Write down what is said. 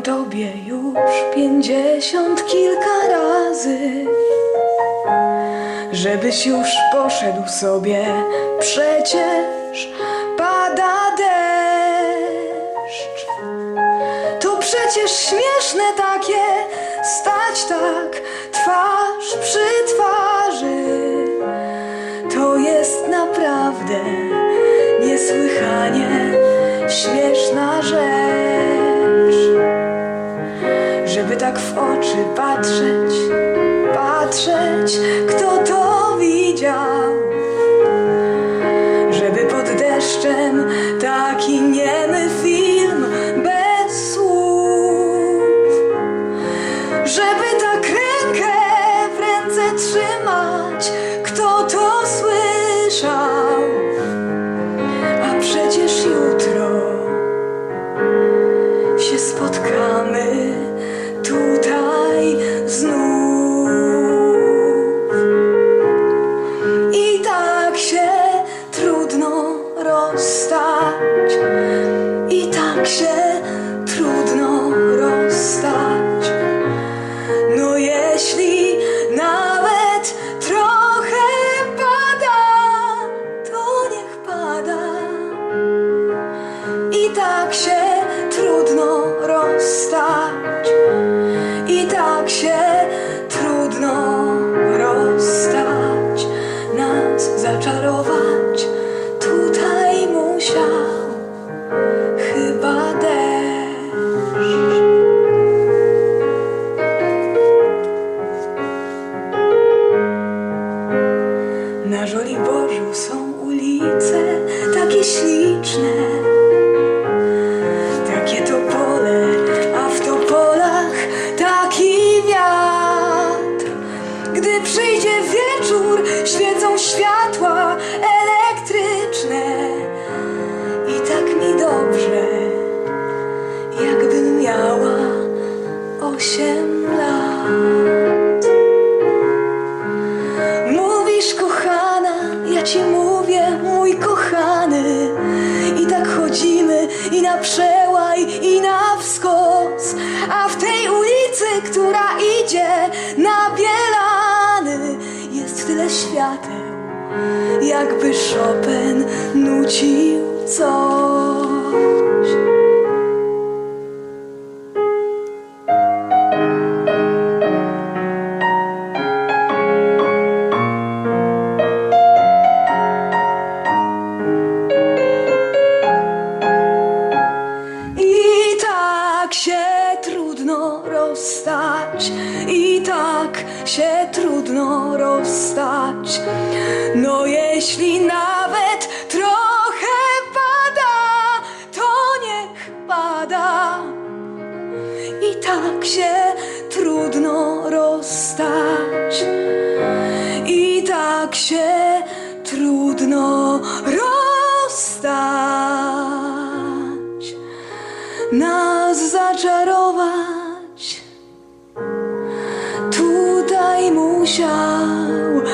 tobie już 50 kilka razy, żebyś już poszedł sobie, przecież pada deszcz. To przecież śmieszne takie, stać tak twarz przy twarzy. To jest naprawdę niesłychanie śmieszna rzecz, żeby tak w oczy patrzeć, patrzeć, kto to widział, żeby pod deszczem taki niemy film bez słów, żeby tak rękę w ręce trzymać, kto to słyszał. A przecież jutro się spotkamy tutaj znów. I tak się trudno rozstać, i tak się trudno rozstać. No jeśli nawet trochę pada, to niech pada. I tak się trudno rozstać, i tak się trudno rozstać. Nas zaczarować tutaj musiał chyba deszcz. Na Żoliborzu są ulice takie śliczne, takie topole, a w topolach taki wiatr. Gdy przyjdzie wieczór, świecą światła elektryczne. I tak mi dobrze, jakbym miała 8 lat. Mówisz, kochana, ja ci mówię, mój kochany. I tak chodzimy i na przełaj, i na wskos. A w tej ulicy, która idzie na Bielany, jest tyle świateł, jakby Chopin nucił coś. I tak się trudno rozstać. No jeśli nawet trochę pada, to niech pada. I tak się trudno rozstać, i tak się trudno rozstać. Nas zaczarować tutaj musiał